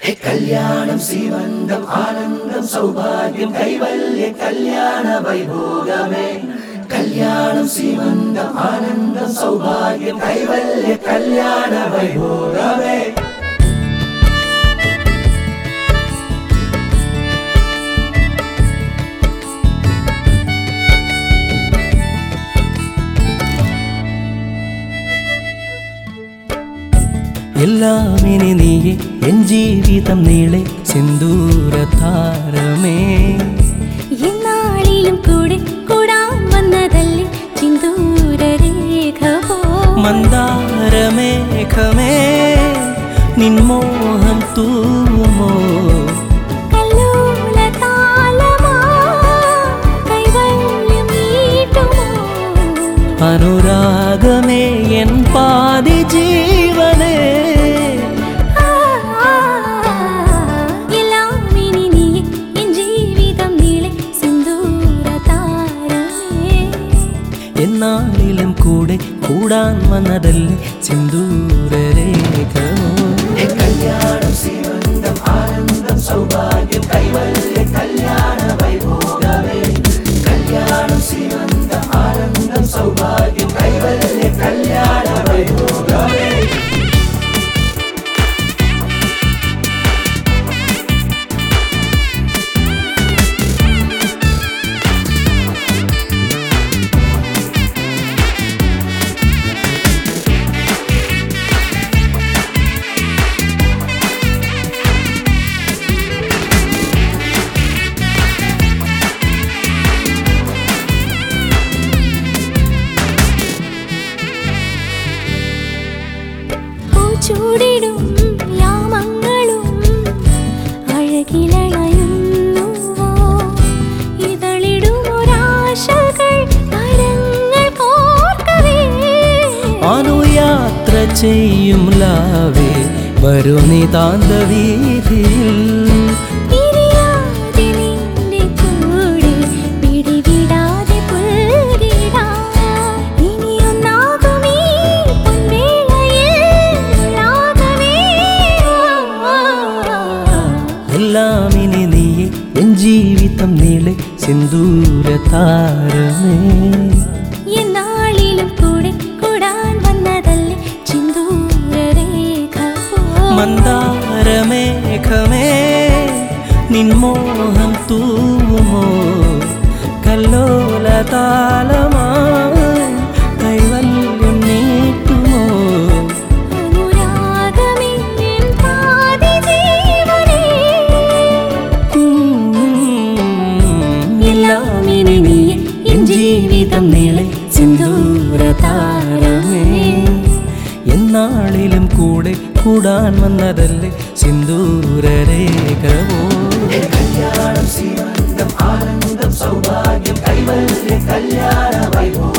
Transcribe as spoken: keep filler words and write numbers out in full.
കല്യാണം സീമന്തം ആനന്ദം സൗഭാഗ്യം കൈവല്യ കല്യാണ വൈഭോഗമേ. കല്യാണം സീമന്തം ആനന്ദം സൗഭാഗ്യം കൈവല്യ കല്യാണ വൈഭോഗമേ. എല്ലാം ഇനി നീയെ എൻ ജീവിതം നീളെ സിന്ദൂരതാരമേ. എന്നാളിലും കൂടെ കൂടാൻ വന്നതല്ലേ സിന്ദൂരരേഖ പോ. മന്ദാരമേഘമേ നിൻമോഹം തൂമോ. അനുരാഗമേ എൻ പാതി ജീവനേ. എന്നാളിലും കൂടെ കൂടാൻ വന്നതല്ലേ സിന്ദൂരരേഖ. കല്യാണം സീമന്തം ആനന്ദം സൗഭാഗ്യം കൈവല്യ കല്യാണ വൈഭോഗമേ. കല്യാണം സീമന്തം ആനന്ദം സൗഭാഗ്യം കൈവല്യ കല്യാണ വൈഭോഗമേ. ചൂടിടും യാമങ്ങളും അഴകിലണയുന്നുവോ. ഇതളിടും ഒരാശകൾ കരങ്ങൾ കോർക്കവേ. അനുയാത്ര ചെയ്യും ലാവേ വരൂ നീ താന്തവീതിയിൽ. എല്ലാം ഇനി നീയെ എൻ ജീവിതം നീളെ സിന്ദൂരതാരമേ. എന്നാളിലും കൂടെ കൂടാൻ വന്നതല്ലേ സിന്ദൂരരേഖ പോ. മന്ദാരമേഘമേ നിൻമോഹം തൂമോ. കല്ലോലതാളമായി കൈവല്യം നീട്ടുമോ. ജീവിതം നീളെ സിന്ദൂരതാരമേ. എന്നാളിലും കൂടെ കൂടാൻ വന്നതല്ലേ സിന്ദൂരരേഖവോ. കല്യാണം സീമന്തം ആനന്ദം സൗഭാഗ്യം കൈവല്യ കല്യാണ വൈഭോഗമേ.